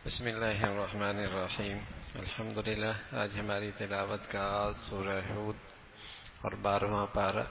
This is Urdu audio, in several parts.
بسم اللہ الرحمن الرحیم الحمدللہ۔ آج ہماری تلاوت کا آغاز سورہ ہود اور 12واں پارہ۔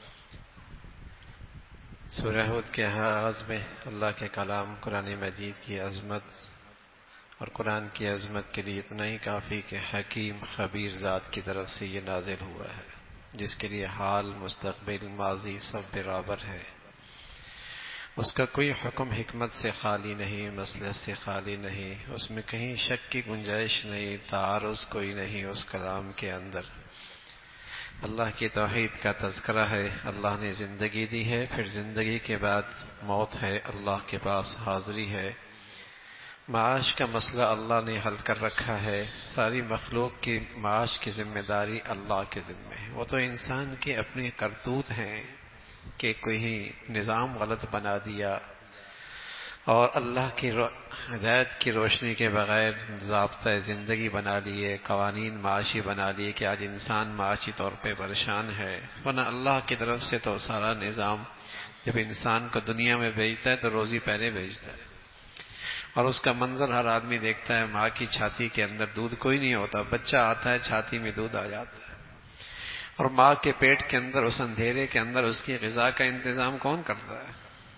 سورہ ہود کے آغاز میں اللہ کے کلام قرآن مجید کی عظمت اور قرآن کی عظمت کے لیے اتنا ہی کافی کہ حکیم خبیر ذات کی طرف سے یہ نازل ہوا ہے، جس کے لیے حال، مستقبل، ماضی سب برابر ہے۔ اس کا کوئی حکم حکمت سے خالی نہیں، مصلحت سے خالی نہیں، اس میں کہیں شک کی گنجائش نہیں، تعارض کوئی نہیں اس کلام کے اندر۔ اللہ کی توحید کا تذکرہ ہے، اللہ نے زندگی دی ہے، پھر زندگی کے بعد موت ہے، اللہ کے پاس حاضری ہے۔ معاش کا مسئلہ اللہ نے حل کر رکھا ہے، ساری مخلوق کی معاش کی ذمہ داری اللہ کے ذمہ ہے۔ وہ تو انسان کے اپنے کرتوت ہیں کہ کوئی نظام غلط بنا دیا اور اللہ کی ہدایت کی روشنی کے بغیر ضابطۂ زندگی بنا لیے، قوانین معاشی بنا لیے کہ آج انسان معاشی طور پہ پریشان ہے۔ ورنہ اللہ کی طرف سے تو سارا نظام جب انسان کو دنیا میں بھیجتا ہے تو روزی پہلے بھیجتا ہے، اور اس کا منظر ہر آدمی دیکھتا ہے۔ ماں کی چھاتی کے اندر دودھ کوئی نہیں ہوتا، بچہ آتا ہے چھاتی میں دودھ آ جاتا ہے، اور ماں کے پیٹ کے اندر اس اندھیرے کے اندر اس کی غذا کا انتظام کون کرتا ہے؟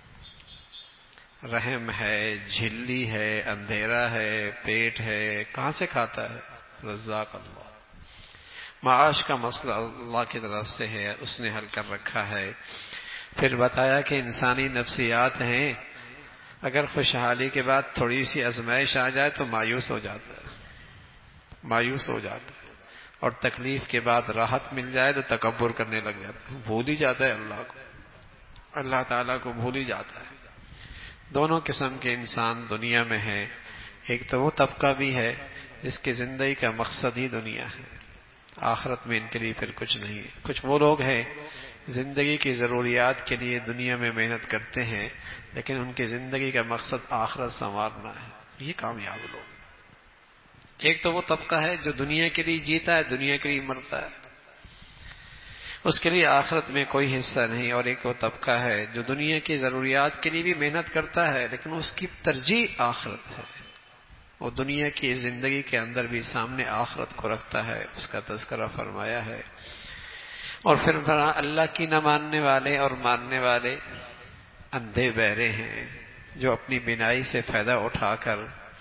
رحم ہے، جھلی ہے، اندھیرا ہے، پیٹ ہے، کہاں سے کھاتا ہے؟ رزاق اللہ۔ معاش کا مسئلہ اللہ کی طرف سے ہے، اس نے حل کر رکھا ہے۔ پھر بتایا کہ انسانی نفسیات ہیں، اگر خوشحالی کے بعد تھوڑی سی آزمائش آ جائے تو مایوس ہو جاتا ہے، مایوس ہو جاتا ہے، اور تکلیف کے بعد راحت مل جائے تو تکبر کرنے لگ جاتا ہے، بھول ہی جاتا ہے اللہ کو، اللہ تعالیٰ کو بھول ہی جاتا ہے۔ دونوں قسم کے انسان دنیا میں ہیں۔ ایک تو وہ طبقہ بھی ہے جس کی زندگی کا مقصد ہی دنیا ہے، آخرت میں ان کے لیے پھر کچھ نہیں ہے۔ کچھ وہ لوگ ہیں زندگی کی ضروریات کے لیے دنیا میں محنت کرتے ہیں، لیکن ان کی زندگی کا مقصد آخرت سنوارنا ہے، یہ کامیاب لوگ۔ ایک تو وہ طبقہ ہے جو دنیا کے لیے جیتا ہے، دنیا کے لیے مرتا ہے، اس کے لیے آخرت میں کوئی حصہ نہیں۔ اور ایک وہ طبقہ ہے جو دنیا کی ضروریات کے لیے بھی محنت کرتا ہے، لیکن اس کی ترجیح آخرت ہے، وہ دنیا کی زندگی کے اندر بھی سامنے آخرت کو رکھتا ہے، اس کا تذکرہ فرمایا ہے۔ اور پھر اللہ کی نہ ماننے والے اور ماننے والے اندھے بہرے ہیں، جو اپنی بینائی سے فائدہ اٹھا کر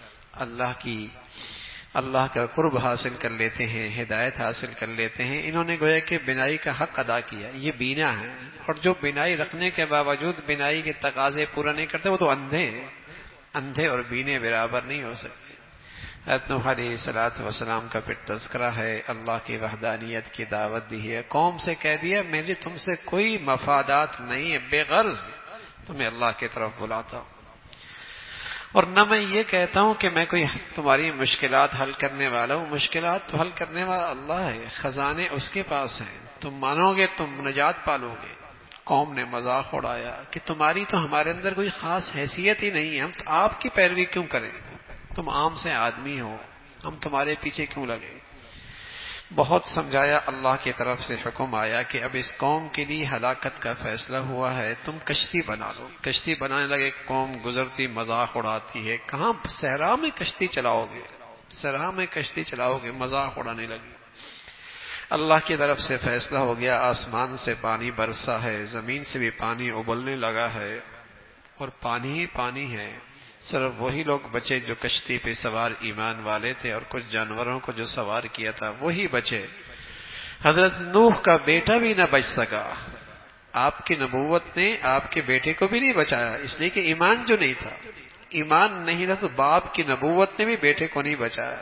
اللہ کا قرب حاصل کر لیتے ہیں، ہدایت حاصل کر لیتے ہیں۔ انہوں نے گویا کہ بینائی کا حق ادا کیا، یہ بینا ہے، اور جو بینائی رکھنے کے باوجود بینائی کے تقاضے پورا نہیں کرتے وہ تو اندھے ہیں۔ اندھے اور بینے برابر نہیں ہو سکتے۔ حضرت نوح علیہ الصلوۃ والسلام کا پھر تذکرہ ہے، اللہ کی وحدانیت کی دعوت دی ہے، قوم سے کہہ دیا میری تم سے کوئی مفادات نہیں ہے، بے غرض تمہیں اللہ کی طرف بلاتا ہوں، اور نہ میں یہ کہتا ہوں کہ میں کوئی تمہاری مشکلات حل کرنے والا ہوں، مشکلات تو حل کرنے والا اللہ ہے، خزانے اس کے پاس ہیں، تم مانو گے تم نجات پالو گے۔ قوم نے مذاق اڑایا کہ تمہاری تو ہمارے اندر کوئی خاص حیثیت ہی نہیں ہے، ہم تو آپ کی پیروی کیوں کریں، تم عام سے آدمی ہو، ہم تمہارے پیچھے کیوں لگے۔ بہت سمجھایا، اللہ کی طرف سے حکم آیا کہ اب اس قوم کے لیے ہلاکت کا فیصلہ ہوا ہے، تم کشتی بنا لو۔ کشتی بنانے لگے، قوم گزرتی مذاق اڑاتی ہے، کہاں صحرا میں کشتی چلاؤ گے، صحرا میں کشتی چلاؤ گے، مذاق اڑانے لگی۔ اللہ کی طرف سے فیصلہ ہو گیا، آسمان سے پانی برسا ہے، زمین سے بھی پانی ابلنے لگا ہے، اور پانی ہی پانی ہے۔ صرف وہی لوگ بچے جو کشتی پہ سوار ایمان والے تھے، اور کچھ جانوروں کو جو سوار کیا تھا وہی بچے۔ حضرت نوح کا بیٹا بھی نہ بچ سکا، آپ کی نبوت نے آپ کے بیٹے کو بھی نہیں بچایا، اس لیے کہ ایمان جو نہیں تھا، ایمان نہیں تھا تو باپ کی نبوت نے بھی بیٹے کو نہیں بچایا۔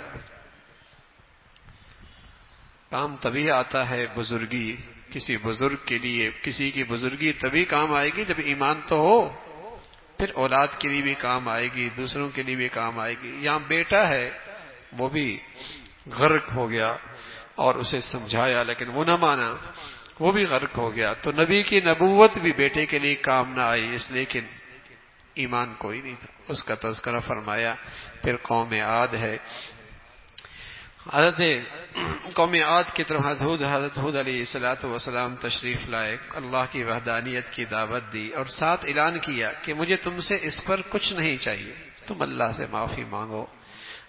کام تبھی آتا ہے بزرگی، کسی بزرگ کے لیے کسی کی بزرگی تبھی کام آئے گی جب ایمان تو ہو، پھر اولاد کے لیے بھی کام آئے گی، دوسروں کے لیے بھی کام آئے گی۔ یہاں بیٹا ہے وہ بھی غرق ہو گیا، اور اسے سمجھایا لیکن وہ نہ مانا، وہ بھی غرق ہو گیا۔ تو نبی کی نبوت بھی بیٹے کے لیے کام نہ آئی، اس لیے کہ ایمان کوئی نہیں تھا، اس کا تذکرہ فرمایا۔ پھر قوم عاد ہے، حضرت قوم عاد کی طرف حضرت ہود علیہ الصلوۃ والسلام تشریف لائے، اللہ کی وحدانیت کی دعوت دی، اور ساتھ اعلان کیا کہ مجھے تم سے اس پر کچھ نہیں چاہیے، تم اللہ سے معافی مانگو،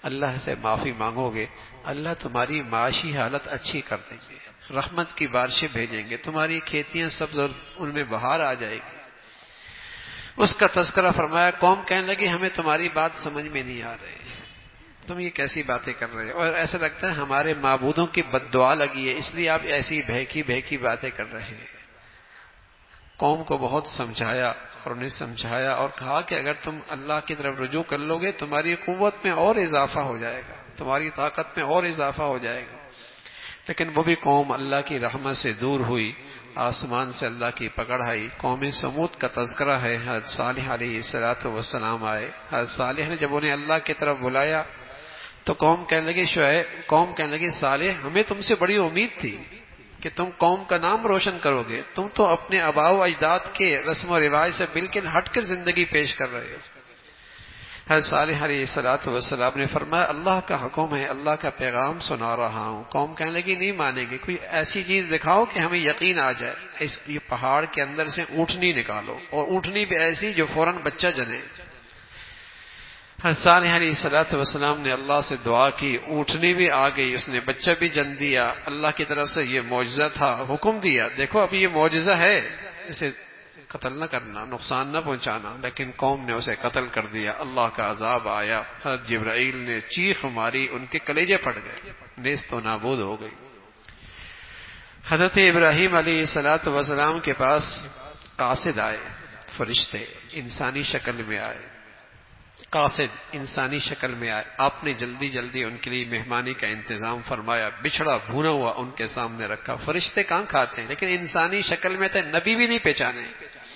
اللہ سے معافی مانگو گے، اللہ تمہاری معاشی حالت اچھی کر دیں گے، رحمت کی بارشیں بھیجیں گے، تمہاری کھیتیاں سبز اور ان میں بہار آ جائے گی۔ اس کا تذکرہ فرمایا، قوم کہنے لگی ہمیں تمہاری بات سمجھ میں نہیں آ رہی، تم یہ کیسی باتیں کر رہے ہو، اور ایسا لگتا ہے ہمارے معبودوں کی بد دعا لگی ہے اس لیے آپ ایسی بہکی بہکی باتیں کر رہے ہیں۔ قوم کو بہت سمجھایا اور انہیں سمجھایا اور کہا کہ اگر تم اللہ کی طرف رجوع کر لو گے تمہاری قوت میں اور اضافہ ہو جائے گا، تمہاری طاقت میں اور اضافہ ہو جائے گا۔ لیکن وہ بھی قوم اللہ کی رحمت سے دور ہوئی، آسمان سے اللہ کی پکڑ آئی۔ قوم سمود کا تذکرہ ہے، حضرت صالح علیہ السلام آئے۔ حضرت صالح نے جب انہیں اللہ کی طرف بلایا تو قوم کہنے لگی صالح ہمیں تم سے بڑی امید تھی کہ تم قوم کا نام روشن کرو گے، تم تو اپنے آباء و اجداد کے رسم و رواج سے بالکل ہٹ کر زندگی پیش کر رہے ہو۔ حضرت صالح علیہ السلام نے فرمایا اللہ کا حکم ہے، اللہ کا پیغام سنا رہا ہوں۔ قوم کہنے لگی نہیں مانیں گے، کوئی ایسی چیز دکھاؤ کہ ہمیں یقین آ جائے۔ یہ پہاڑ کے اندر سے اونٹنی نکالو، اور اونٹنی بھی ایسی جو فوراً بچہ جنے۔ حضرت صالح علیہ السلام نے اللہ سے دعا کی، اونٹنی بھی آ گئی، اس نے بچہ بھی جن دیا۔ اللہ کی طرف سے یہ معجزہ تھا، حکم دیا دیکھو اب یہ معجزہ ہے، اسے قتل نہ کرنا، نقصان نہ پہنچانا، لیکن قوم نے اسے قتل کر دیا۔ اللہ کا عذاب آیا، حضرت جبرائیل نے چیخ ماری، ان کے کلیجے پھٹ گئے، نیست و نابود ہو گئی۔ حضرت ابراہیم علیہ السلام کے پاس قاصد آئے، فرشتے انسانی شکل میں آئے، قاصد انسانی شکل میں آئے۔ آپ نے جلدی جلدی ان کے لیے مہمانی کا انتظام فرمایا، بچھڑا بھونا ہوا ان کے سامنے رکھا۔ فرشتے کہاں کھاتے ہیں، لیکن انسانی شکل میں تھے، نبی بھی نہیں پہچانے،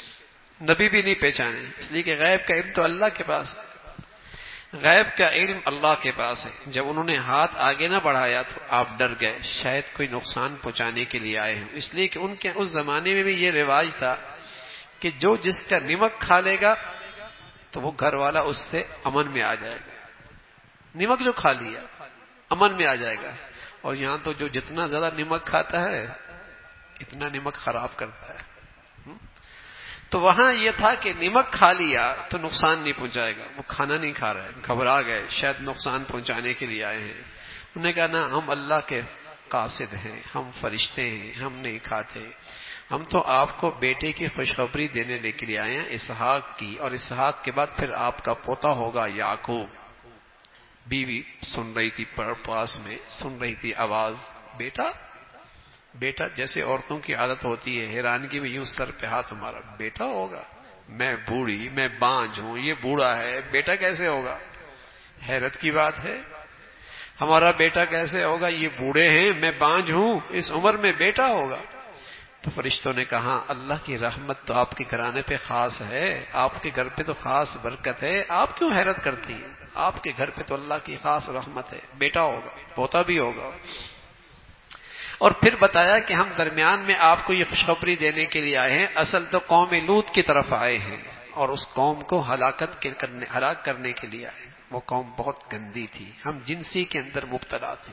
اس لیے کہ غیب کا علم تو اللہ کے پاس ہے، غیب کا علم اللہ کے پاس ہے۔ جب انہوں نے ہاتھ آگے نہ بڑھایا تو آپ ڈر گئے، شاید کوئی نقصان پہنچانے کے لیے آئے ہیں، اس لیے کہ ان کے اس زمانے میں بھی یہ رواج تھا کہ جو جس کا نمک کھا لے گا تو وہ گھر والا اس سے امن میں آ جائے گا، نمک جو کھا لیا امن میں آ جائے گا۔ اور یہاں تو جو جتنا زیادہ نمک کھاتا ہے اتنا نمک خراب کرتا ہے۔ تو وہاں یہ تھا کہ نمک کھا لیا تو نقصان نہیں پہنچائے گا، وہ کھانا نہیں کھا رہے، گھبرا گئے، شاید نقصان پہنچانے کے لیے آئے ہیں۔ انہوں نے کہا نا ہم اللہ کے قاصد ہیں، ہم فرشتے ہیں، ہم نہیں کھاتے، ہم تو آپ کو بیٹے کی خوشخبری دینے لے کے لیے آئے ہیں، اسحاق کی، اور اسحاق کے بعد پھر آپ کا پوتا ہوگا یعقوب۔ بیوی سن رہی تھی، پاس میں سن رہی تھی آواز، بیٹا بیٹا، جیسے عورتوں کی عادت ہوتی ہے حیرانگی میں یوں سر پہ ہاتھ ہمارا، بیٹا ہوگا، میں بوڑھی، میں بانجھ ہوں، یہ بوڑھا ہے، بیٹا کیسے ہوگا؟ حیرت کی بات ہے، ہمارا بیٹا کیسے ہوگا، یہ بوڑھے ہیں، میں بانجھ ہوں، اس عمر میں بیٹا ہوگا؟ تو فرشتوں نے کہا اللہ کی رحمت تو آپ کے گھرانے پہ خاص ہے، آپ کے گھر پہ تو خاص برکت ہے، آپ کیوں حیرت کرتی ہیں؟ آپ کے گھر پہ تو اللہ کی خاص رحمت ہے، بیٹا ہوگا، پوتا بھی ہوگا۔ اور پھر بتایا کہ ہم درمیان میں آپ کو یہ خوشخبری دینے کے لیے آئے ہیں، اصل تو قوم لوط کی طرف آئے ہیں اور اس قوم کو ہلاک کرنے کے لیے آئے۔ وہ قوم بہت گندی تھی، ہم جنسی کے اندر مبتلا تھی،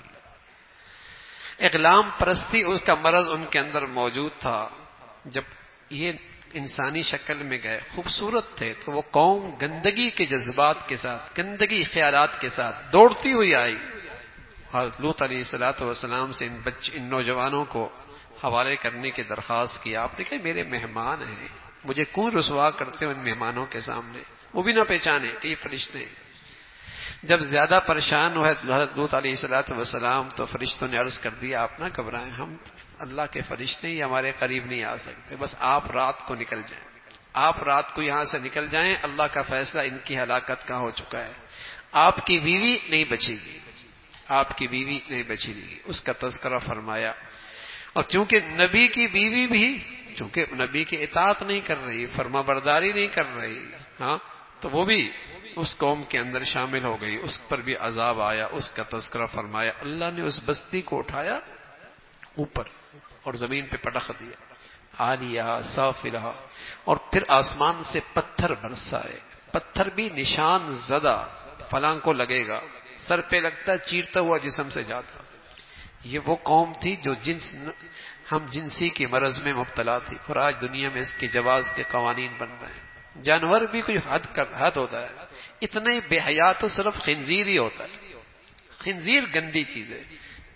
اغلام پرستی اس کا مرض ان کے اندر موجود تھا۔ جب یہ انسانی شکل میں گئے، خوبصورت تھے، تو وہ قوم گندگی کے جذبات کے ساتھ، گندگی خیالات کے ساتھ دوڑتی ہوئی آئی۔ حضرت لوط علیہ السلام سے ان نوجوانوں کو حوالے کرنے کی درخواست کی۔ آپ نے کہا میرے مہمان ہیں، مجھے کیوں رسوا کرتے ہو ان مہمانوں کے سامنے؟ وہ بھی نہ پہچانے کہ یہ فرشتے ہیں۔ جب زیادہ پریشان ہوئے حضرت لوط علیہ السلام تو فرشتوں نے عرض کر دیا آپ نہ گھبرائیں، ہم اللہ کے فرشتے ہیں، یہ ہمارے قریب نہیں آ سکتے، بس آپ رات کو نکل جائیں، آپ رات کو یہاں سے نکل جائیں، اللہ کا فیصلہ ان کی ہلاکت کا ہو چکا ہے، آپ کی بیوی نہیں بچے گی، آپ کی بیوی نہیں بچے گی۔ اس کا تذکرہ فرمایا۔ اور چونکہ نبی کی بیوی بھی چونکہ نبی کی اطاعت نہیں کر رہی، فرما برداری نہیں کر رہی، ہاں، تو وہ بھی اس قوم کے اندر شامل ہو گئی، اس پر بھی عذاب آیا۔ اس کا تذکرہ فرمایا، اللہ نے اس بستی کو اٹھایا اوپر اور زمین پہ پٹخ دیا، عالیہ سافلہ، اور پھر آسمان سے پتھر برسائے، پتھر بھی نشان زدہ، فلاں کو لگے گا، سر پہ لگتا چیرتا ہوا جسم سے جاتا۔ یہ وہ قوم تھی جو ہم جنسی کی مرض میں مبتلا تھی، اور آج دنیا میں اس کے جواز کے قوانین بن رہے ہیں۔ جانور بھی کوئی حد ہوتا ہے، اتنے بے حیا تو صرف خنزیر ہی ہوتا ہے، خنزیر گندی چیز ہے،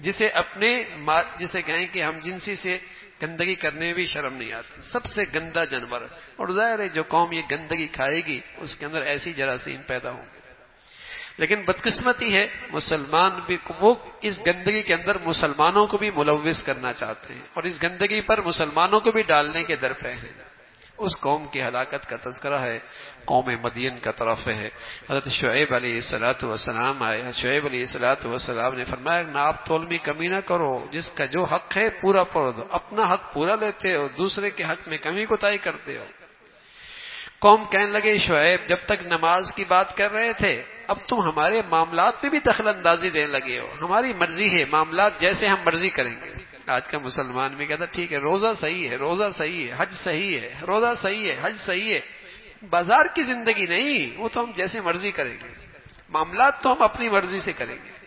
جسے کہیں کہ ہم جنسی سے گندگی کرنے میں بھی شرم نہیں آتی، سب سے گندا جانور، اور ظاہر ہے جو قوم یہ گندگی کھائے گی اس کے اندر ایسی جراثیم پیدا ہوں گے۔ لیکن بدقسمتی ہے مسلمان بھی وہ اس گندگی کے اندر مسلمانوں کو بھی ملوث کرنا چاہتے ہیں، اور اس گندگی پر مسلمانوں کو بھی ڈالنے کے درپے ہیں۔ اس قوم کی ہلاکت کا تذکرہ ہے، قوم مدین کا طرف ہے۔ حضرت شعیب علیہ السلام آئے، شعیب علیہ السلام نے فرمایا ناپ تول میں کمی نہ کرو، جس کا جو حق ہے پورا پڑھ دو، اپنا حق پورا لیتے ہو، دوسرے کے حق میں کمی کوتاہی کرتے ہو۔ قوم کہنے لگے شعیب جب تک نماز کی بات کر رہے تھے اب تم ہمارے معاملات میں بھی دخل اندازی دینے لگے ہو، ہماری مرضی ہے، معاملات جیسے ہم مرضی کریں گے۔ آج کا مسلمان بھی کہتا ٹھیک ہے روزہ صحیح ہے، روزہ صحیح ہے، حج صحیح ہے، روزہ صحیح ہے، حج صحیح ہے، بازار کی زندگی نہیں، وہ تو ہم جیسے مرضی کریں گے، معاملات تو ہم اپنی مرضی سے کریں گے،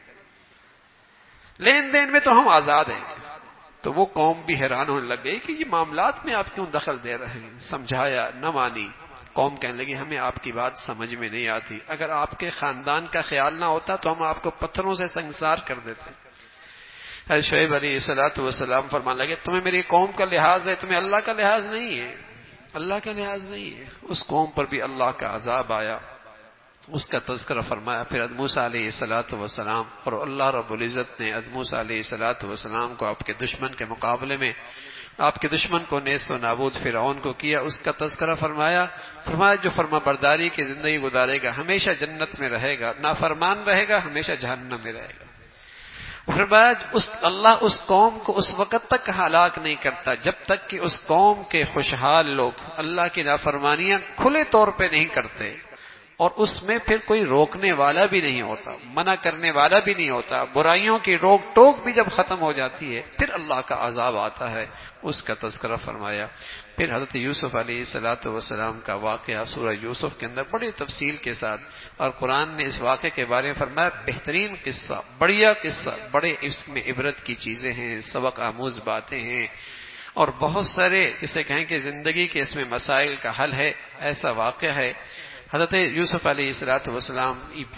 لین دین میں تو ہم آزاد ہیں۔ تو وہ قوم بھی حیران ہونے لگ گئی کہ یہ معاملات میں آپ کیوں دخل دے رہے ہیں، سمجھایا نہ مانی۔ قوم کہنے لگی ہمیں آپ کی بات سمجھ میں نہیں آتی، اگر آپ کے خاندان کا خیال نہ ہوتا تو ہم آپ کو پتھروں سے سنگسار کر دیتے۔ حضرت شعیب علیہ السلام فرمانے لگے تمہیں میری قوم کا لحاظ ہے، تمہیں اللہ کا لحاظ نہیں ہے، اللہ کا لحاظ نہیں ہے۔ اس قوم پر بھی اللہ کا عذاب آیا، اس کا تذکرہ فرمایا۔ پھر موسیٰ علیہ السلام اور اللہ رب العزت نے موسیٰ علیہ السلام کو آپ کے دشمن کے مقابلے میں، آپ کے دشمن کو نیست و نابود فرعون کو کیا، اس کا تذکرہ فرمایا جو فرما برداری کی زندگی گزارے گا ہمیشہ جنت میں رہے گا، نافرمان رہے گا ہمیشہ جہنم میں رہے گا۔ فرمایا اللہ اس قوم کو اس وقت تک ہلاک نہیں کرتا جب تک کہ اس قوم کے خوشحال لوگ اللہ کی نافرمانیاں کھلے طور پہ نہیں کرتے، اور اس میں پھر کوئی روکنے والا بھی نہیں ہوتا، منع کرنے والا بھی نہیں ہوتا، برائیوں کی روک ٹوک بھی جب ختم ہو جاتی ہے پھر اللہ کا عذاب آتا ہے، اس کا تذکرہ فرمایا۔ پھر حضرت یوسف علیہ السلام کا واقعہ سورہ یوسف کے اندر بڑی تفصیل کے ساتھ، اور قرآن نے اس واقعے کے بارے میں فرمایا بہترین قصہ، بڑھیا قصہ، بڑے اس میں عبرت کی چیزیں ہیں، سبق آموز باتیں ہیں، اور بہت سارے جسے کہیں کہ زندگی کے اس میں مسائل کا حل ہے، ایسا واقعہ ہے۔ حضرت یوسف علیہ السلام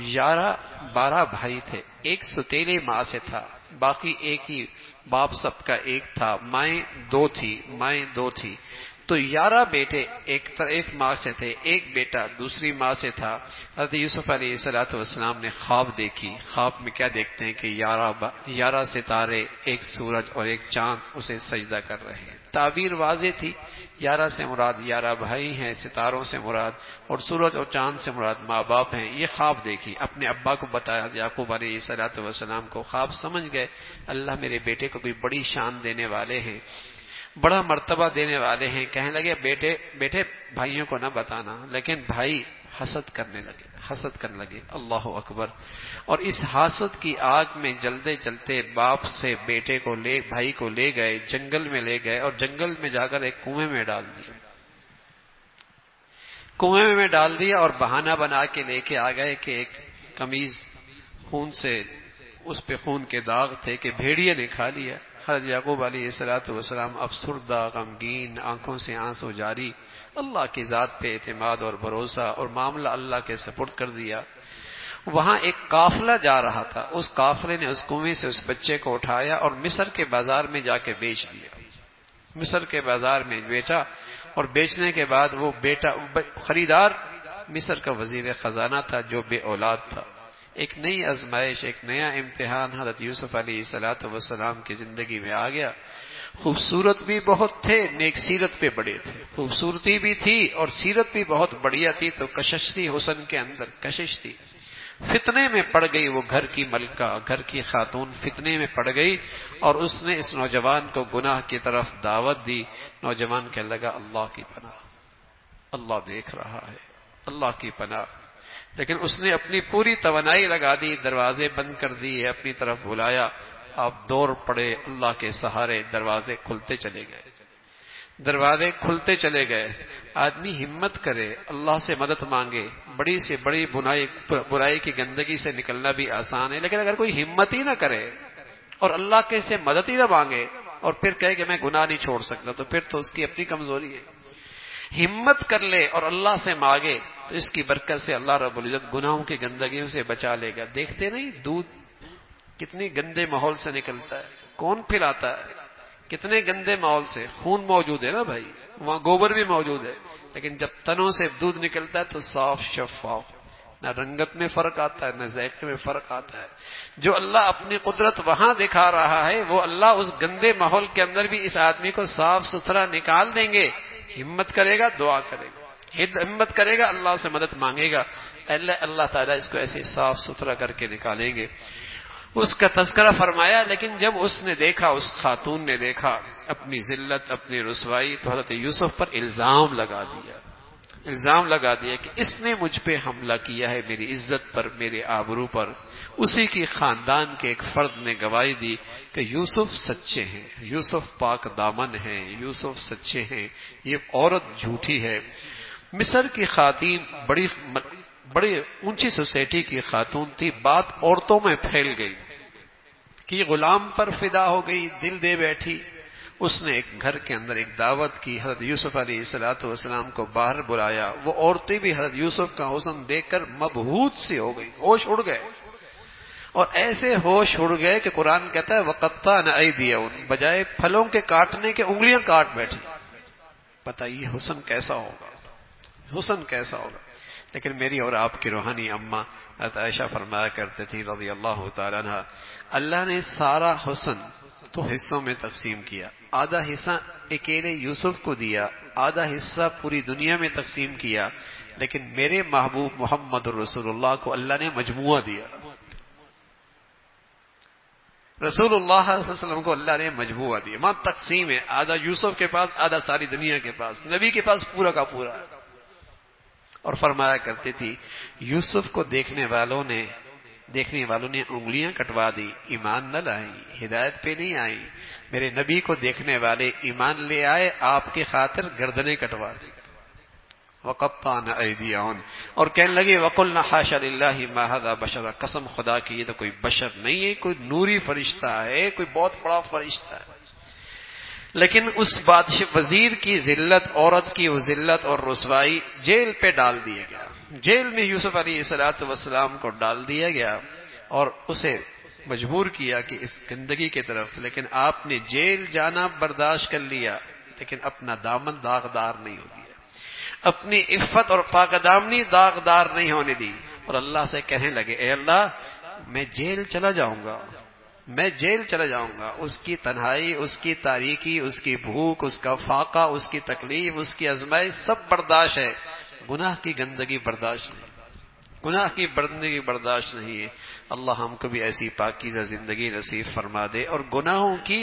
12 بھائی تھے، ایک ستیلی ماں سے تھا، باقی ایک ہی باپ سب کا ایک تھا، مائیں دو تھی، تو 11 بیٹے ایک ماں سے تھے، ایک بیٹا دوسری ماں سے تھا۔ حضرت یوسف علیہ السلام نے خواب دیکھی، خواب میں کیا دیکھتے ہیں کہ 11 ستارے، ایک سورج اور ایک چاند اسے سجدہ کر رہے ہیں۔ تعبیر واضح تھی، 11 سے مراد 11 بھائی ہیں، ستاروں سے مراد اور سورج اور چاند سے مراد ماں باپ ہیں۔ یہ خواب دیکھی، اپنے ابا کو بتایا، یعقوب علیہ السلام کو، خواب سمجھ گئے اللہ میرے بیٹے کو بھی بڑی شان دینے والے ہیں، بڑا مرتبہ دینے والے ہیں۔ کہنے لگے بیٹے بھائیوں کو نہ بتانا، لیکن بھائی حسد کرنے لگے، اللہ اکبر۔ اور اس حسد کی آگ میں جلتے جلتے باپ سے بھائی کو لے گئے، جنگل میں لے گئے، اور جنگل میں جا کر ایک کنویں میں ڈال دیا، اور بہانہ بنا کے لے کے آ گئے کہ ایک قمیض خون سے، اس پہ خون کے داغ تھے کہ بھیڑیے نے کھا لیا۔ حضرت یعقوب علیہ السلام افسردہ، غمگین، آنکھوں سے آنسو جاری، اللہ کی ذات پہ اعتماد اور بھروسہ اور معاملہ اللہ کے سپرد کر دیا۔ وہاں ایک قافلہ جا رہا تھا، اس قافلے نے اس کنویں سے اس بچے کو اٹھایا اور مصر کے بازار میں جا کے بیچ دیا، مصر کے بازار میں بیچا، اور بیچنے کے بعد وہ خریدار مصر کا وزیر خزانہ تھا جو بے اولاد تھا۔ ایک نئی آزمائش، ایک نیا امتحان حضرت یوسف علیہ السلام کی زندگی میں آ گیا۔ خوبصورت بھی بہت تھے، نیک سیرت پہ بڑے تھے، خوبصورتی بھی تھی اور سیرت بھی بہت بڑھیا تھی، تو کشش تھی، حسن کے اندر کشش تھی۔ فتنے میں پڑ گئی وہ گھر کی ملکہ، گھر کی خاتون فتنے میں پڑ گئی، اور اس نے اس نوجوان کو گناہ کی طرف دعوت دی۔ نوجوان کہنے لگا اللہ کی پناہ، اللہ دیکھ رہا ہے، اللہ کی پناہ، لیکن اس نے اپنی پوری توانائی لگا دی، دروازے بند کر دیے، اپنی طرف بلایا، آپ دور پڑے اللہ کے سہارے، دروازے کھلتے چلے گئے۔ آدمی ہمت کرے، اللہ سے مدد مانگے، بڑی سے بڑی برائی کی گندگی سے نکلنا بھی آسان ہے، لیکن اگر کوئی ہمت ہی نہ کرے اور اللہ کے سے مدد ہی نہ مانگے اور پھر کہے کہ میں گناہ نہیں چھوڑ سکتا، تو پھر تو اس کی اپنی کمزوری ہے۔ ہمت کر لے اور اللہ سے مانگے تو اس کی برکت سے اللہ رب العزت گناہوں کی گندگیوں سے بچا لے گا۔ دیکھتے نہیں کتنی گندے ماحول سے نکلتا ہے، کون پھلاتا ہے، کتنے گندے ماحول سے. خون موجود ہے نا بھائی، وہاں گوبر بھی موجود ہے، لیکن جب تنوں سے دودھ نکلتا ہے تو صاف شفاف، نہ رنگت میں فرق آتا ہے نہ ذائقے میں فرق آتا ہے. جو اللہ اپنی قدرت وہاں دکھا رہا ہے وہ اللہ اس گندے ماحول کے اندر بھی اس آدمی کو صاف ستھرا نکال دیں گے. ہمت کرے گا، دعا کرے گا، ہمت کرے گا، اللہ سے مدد مانگے گا، اللہ تعالیٰ اس کو ایسے صاف ستھرا کر کے نکالیں گے. اس کا تذکرہ فرمایا. لیکن جب اس نے دیکھا، اس خاتون نے دیکھا اپنی ذلت، اپنی رسوائی، تو حضرت یوسف پر الزام لگا دیا کہ اس نے مجھ پہ حملہ کیا ہے، میری عزت پر، میرے آبرو پر. اسی کی خاندان کے ایک فرد نے گواہی دی کہ یوسف سچے ہیں، یوسف پاک دامن ہیں، یوسف سچے ہیں، یہ عورت جھوٹی ہے. مصر کی خواتین بڑی اونچی سوسائٹی کی خاتون تھی. بات عورتوں میں پھیل گئی کہ یہ غلام پر فدا ہو گئی، دل دے بیٹھی. اس نے ایک گھر کے اندر ایک دعوت کی، حضرت یوسف علیہ السلام کو باہر بلایا. وہ عورتیں بھی حضرت یوسف کا حسن دیکھ کر مبہوت سی ہو گئی، ہوش اڑ گئے. اور ایسے ہوش اڑ گئے کہ قرآن کہتا ہے وَقَطَّعْنَ أَيْدِيَهُنَّ، بجائے پھلوں کے کاٹنے کے انگلیاں کاٹ بیٹھی. بتائیے حسن کیسا ہوگا، حسن کیسا ہوگا. لیکن میری اور آپ کی روحانی اماں حضرت عائشہ فرمایا کرتے تھی رضی اللہ تعالیٰ عنہ، اللہ نے سارا حسن تو حصوں میں تقسیم کیا. آدھا حصہ اکیلے یوسف کو دیا، آدھا حصہ پوری دنیا میں تقسیم کیا. لیکن میرے محبوب محمد رسول اللہ کو اللہ نے مجموعہ دیا. رسول اللہ صلی اللہ علیہ وسلم کو اللہ نے مجموعہ دیا. وہاں تقسیم ہے، آدھا یوسف کے پاس، آدھا ساری دنیا کے پاس. نبی کے پاس پورا کا پورا ہے. اور فرمایا کرتی تھی یوسف کو دیکھنے والوں نے انگلیاں کٹوا دی، ایمان نہ لائی، ہدایت پہ نہیں آئی. میرے نبی کو دیکھنے والے ایمان لے آئے، آپ کی خاطر گردنیں کٹوا دی. وَقَطَّعْنَ أَيْدِيَهُنَّ، اور کہنے لگے وَقُلْنَا حَاشَ لِلَّهِ مَا هَذَا بَشَرٌ، قسم خدا کی یہ تو کوئی بشر نہیں ہے، کوئی نوری فرشتہ ہے، کوئی بہت بڑا فرشتہ ہے. لیکن اس بادشاہ وزیر کی ذلت، عورت کی وہ ذلت اور رسوائی، جیل پہ ڈال دیا گیا. جیل میں یوسف علیہ السلام کو ڈال دیا گیا اور اسے مجبور کیا کہ اس گندگی کی طرف. لیکن آپ نے جیل جانا برداشت کر لیا، لیکن اپنا دامن داغدار نہیں ہو دیا، اپنی عفت اور پاک دامنی داغدار نہیں ہونے دی. اور اللہ سے کہنے لگے اے اللہ میں جیل چلا جاؤں گا، میں جیل چلا جاؤں گا. اس کی تنہائی، اس کی تاریکی، اس کی بھوک، اس کا فاقہ، اس کی تکلیف، اس کی آزمائش سب برداشت ہے. گناہ کی گندگی برداشت نہیں، گناہ کی گندگی برداشت نہیں ہے. اللہ ہم کو بھی ایسی پاکیزہ زندگی نصیب فرما دے اور گناہوں کی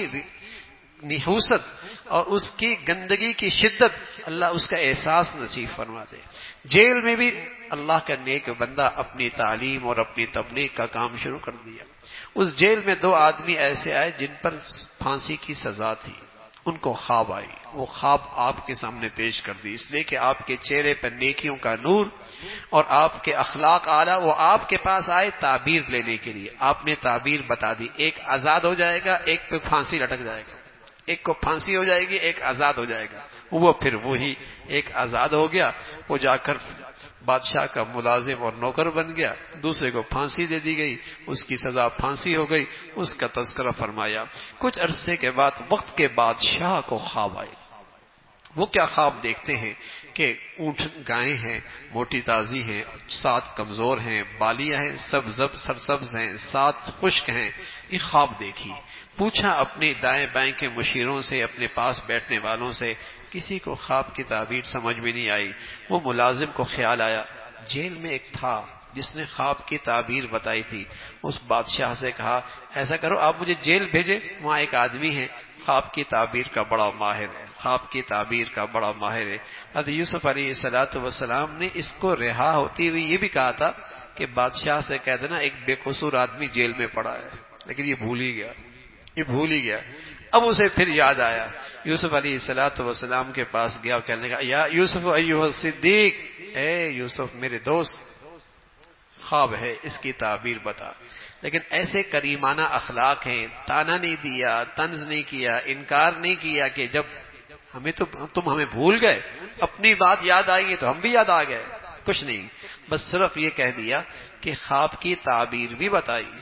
نحوست اور اس کی گندگی کی شدت اللہ اس کا احساس نصیب فرما دے. جیل میں بھی اللہ کا نیک بندہ اپنی تعلیم اور اپنی تبلیغ کا کام شروع کر دیا. اس جیل میں 2 آدمی ایسے آئے جن پر پھانسی کی سزا تھی. ان کو خواب آئی، وہ خواب آپ کے سامنے پیش کر دی، اس لیے کہ آپ کے چہرے پر نیکیوں کا نور اور آپ کے اخلاق اعلیٰ. وہ آپ کے پاس آئے تعبیر لینے کے لیے. آپ نے تعبیر بتا دی، ایک آزاد ہو جائے گا، ایک پہ پھانسی لٹک جائے گا. ایک کو پھانسی ہو جائے گی، ایک آزاد ہو جائے گا. وہ پھر وہی ایک آزاد ہو گیا، وہ جا کر بادشاہ کا ملازم اور نوکر بن گیا. دوسرے کو پھانسی دے دی گئی، اس کی سزا پھانسی ہو گئی. اس کا تذکرہ فرمایا. کچھ عرصے کے بعد، وقت کے بعد شاہ کو خواب آئے. وہ کیا خواب دیکھتے ہیں کہ اونٹ گائیں ہیں، موٹی تازی ہیں، 7 کمزور ہیں، بالیاں ہیں، سرسبز ہیں، 7 خشک ہیں. یہ خواب دیکھی. پوچھا اپنے دائیں بائیں کے مشیروں سے، اپنے پاس بیٹھنے والوں سے، کسی کو خواب کی تعبیر سمجھ میں نہیں آئی. وہ ملازم کو خیال آیا جیل میں ایک تھا جس نے خواب کی تعبیر بتائی تھی. اس بادشاہ سے کہا ایسا کرو آپ مجھے جیل بھیجے، وہاں ایک آدمی ہے خواب کی تعبیر کا بڑا ماہر ہے، خواب کی تعبیر کا بڑا ماہر ہے. حضرت یوسف علیہ السلام نے اس کو رہا ہوتی ہوئی یہ بھی کہا تھا کہ بادشاہ سے کہہ دینا ایک بے قصور آدمی جیل میں پڑا ہے. لیکن یہ بھول ہی گیا. اب اسے پھر یاد آیا، یوسف علیہ السلام کے پاس گیا اور کہنے لگا یا یوسف ایھا الصدیق، اے یوسف میرے دوست، خواب ہے اس کی تعبیر بتا. لیکن ایسے کریمانہ اخلاق ہیں، تانا نہیں دیا، طنز نہیں کیا، انکار نہیں کیا کہ جب تم ہمیں بھول گئے، اپنی بات یاد آئی تو ہم بھی یاد آ گئے. کچھ نہیں، بس صرف یہ کہہ دیا کہ خواب کی تعبیر بھی بتائی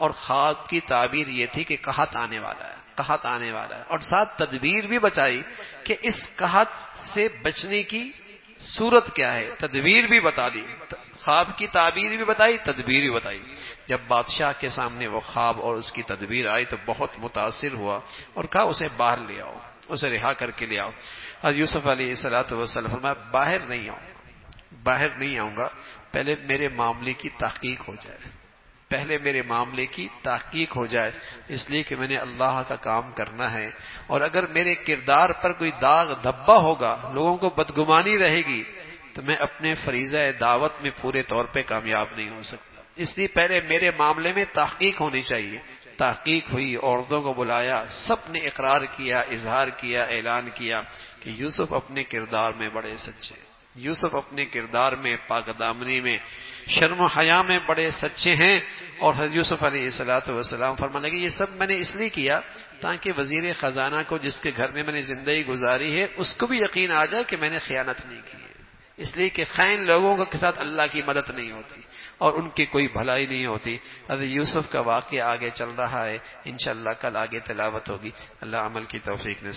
اور خواب کی تعبیر یہ تھی کہ قحط آنے والا ہے، قحط آنے والا ہے، اور ساتھ تدبیر بھی بتائی کہ اس قحط سے بچنے کی صورت کیا ہے، تدبیر بھی بتا دی، خواب کی تعبیر بھی بتائی، تدبیر بھی بتائی۔ جب بادشاہ کے سامنے وہ خواب اور اس کی تدبیر آئی تو بہت متاثر ہوا اور کہا اسے باہر لے آؤ، اسے رہا کر کے لے آؤ۔ حضرت یوسف علیہ السلام فرمایا باہر نہیں آؤں گا، باہر نہیں آؤں گا، پہلے میرے معاملے کی تحقیق ہو جائے، پہلے میرے معاملے کی تحقیق ہو جائے، اس لیے کہ میں نے اللہ کا کام کرنا ہے، اور اگر میرے کردار پر کوئی داغ دھبا ہوگا، لوگوں کو بدگمانی رہے گی، تو میں اپنے فریضہ دعوت میں پورے طور پہ کامیاب نہیں ہو سکتا۔ اس لیے پہلے میرے معاملے میں تحقیق ہونی چاہیے۔ تحقیق ہوئی، عورتوں کو بلایا، سب نے اقرار کیا، اظہار کیا، اعلان کیا کہ یوسف اپنے کردار میں بڑے سچے، یوسف اپنے کردار میں، پاک دامنی میں، شرم و حیا میں بڑے سچے ہیں۔ اور حضرت یوسف علیہ السلام فرمانے لگے یہ سب میں نے اس لیے کیا تاکہ وزیر خزانہ کو، جس کے گھر میں میں نے زندگی گزاری ہے، اس کو بھی یقین آ جائے کہ میں نے خیانت نہیں کی ہے، اس لیے کہ خائن لوگوں کے ساتھ اللہ کی مدد نہیں ہوتی اور ان کی کوئی بھلائی نہیں ہوتی۔ حضرت یوسف کا واقعہ آگے چل رہا ہے، انشاءاللہ کل آگے تلاوت ہوگی۔ اللہ عمل کی توفیق نصیب